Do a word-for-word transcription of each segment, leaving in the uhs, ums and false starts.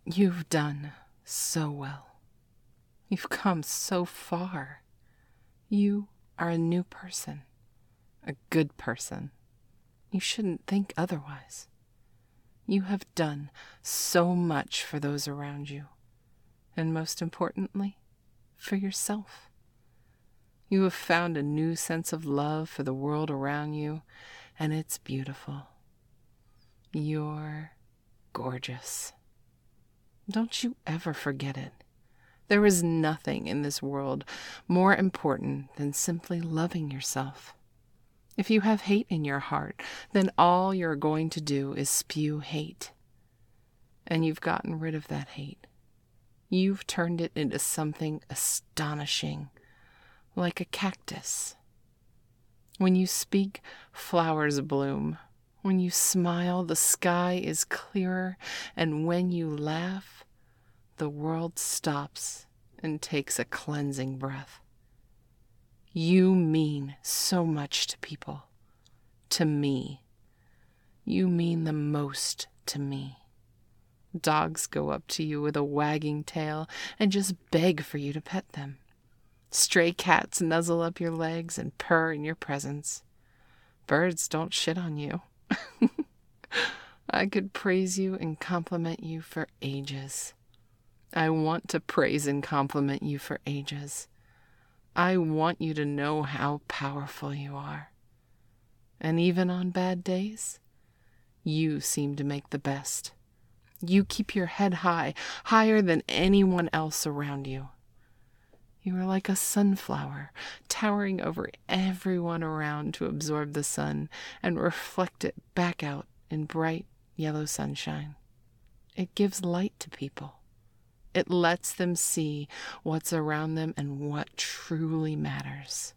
You've done so well. You've come so far. You are a new person, a good person. You shouldn't think otherwise. You have done so much for those around you, and most importantly, for yourself. You have found a new sense of love for the world around you, and it's beautiful. You're gorgeous. Don't you ever forget it. There is nothing in this world more important than simply loving yourself. If you have hate in your heart, then all you're going to do is spew hate. And you've gotten rid of that hate. You've turned it into something astonishing, like a cactus. When you speak, flowers bloom. When you smile, the sky is clearer, and when you laugh, the world stops and takes a cleansing breath. You mean so much to people, to me. You mean the most to me. Dogs go up to you with a wagging tail and just beg for you to pet them. Stray cats nuzzle up your legs and purr in your presence. Birds don't shit on you. I could praise you and compliment you for ages. I want to praise and compliment you for ages. I want you to know how powerful you are. And even on bad days, you seem to make the best. You keep your head high, higher than anyone else around you. You are like a sunflower, towering over everyone around to absorb the sun and reflect it back out in bright yellow sunshine. It gives light to people. It lets them see what's around them and what truly matters.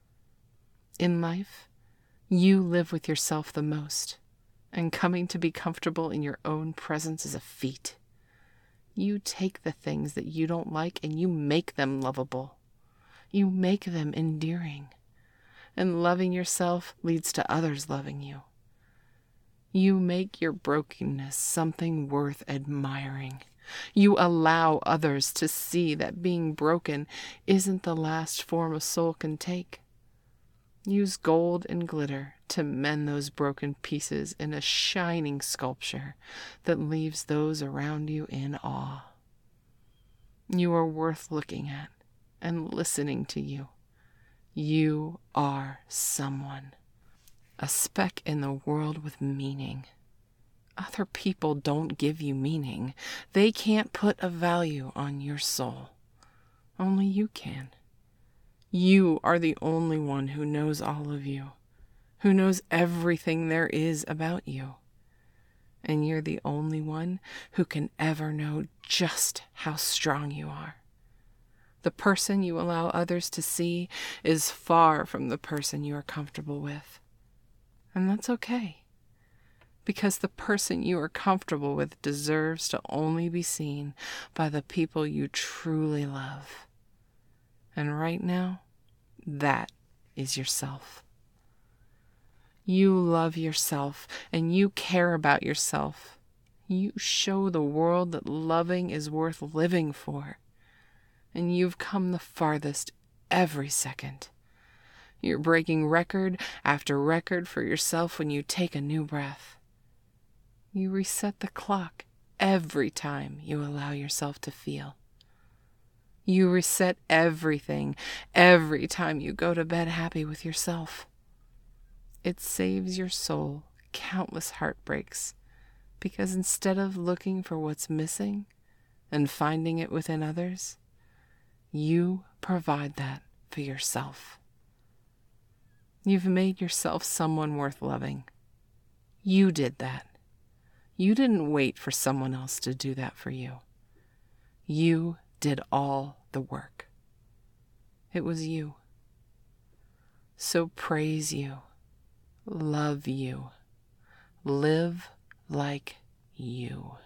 In life, you live with yourself the most, and coming to be comfortable in your own presence is a feat. You take the things that you don't like and you make them lovable. You make them endearing. And loving yourself leads to others loving you. You make your brokenness something worth admiring. You allow others to see that being broken isn't the last form a soul can take. Use gold and glitter to mend those broken pieces in a shining sculpture that leaves those around you in awe. You are worth looking at and listening to you. You are someone. A speck in the world with meaning. Other people don't give you meaning. They can't put a value on your soul. Only you can. You are the only one who knows all of you, who knows everything there is about you. And you're the only one who can ever know just how strong you are. The person you allow others to see is far from the person you are comfortable with. And that's okay, because the person you are comfortable with deserves to only be seen by the people you truly love. And right now, that is yourself. You love yourself and you care about yourself. You show the world that loving is worth living for. And you've come the farthest every second. You're breaking record after record for yourself when you take a new breath. You reset the clock every time you allow yourself to feel. You reset everything every time you go to bed happy with yourself. It saves your soul countless heartbreaks, because instead of looking for what's missing and finding it within others, you provide that for yourself. You've made yourself someone worth loving. You did that. You didn't wait for someone else to do that for you. You did all the work. It was you. So praise you, love you, live like you.